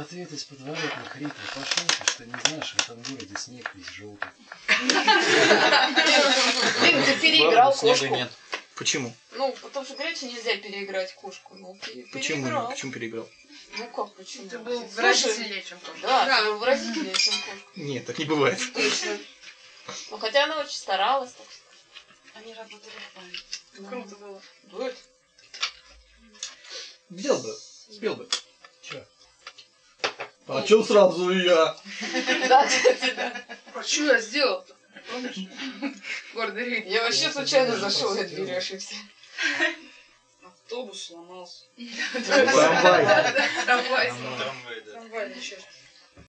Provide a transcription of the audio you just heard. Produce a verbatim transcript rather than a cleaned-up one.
ответ из подворотных хриплый. Пошел ты, что не знаешь, в этом городе снег весь желтый. Блин, ты переиграл кошку. Нет. Почему? Ну, потому что говорят, нельзя переиграть кошку. Ну, ты Почему? переиграл. Почему переиграл? Ну как, почему? Ты был Слушай, выразительнее, чем кошка. Да, ты был выразительнее, чем кошка. Нет, так не бывает. Точно. Ну, хотя она очень старалась. Так. Они работали в банке. Да. Круто было. Будет. Взял бы, спел бы. Че? А чё сразу я? Да, кстати, да. А что я сделал-то? Помнишь? Гордый рейд. Я вообще случайно зашел, я дверь ошибся. Автобус сломался. Трамвай. Трамвай. Трамвай, да. Трамвай, еще что-то.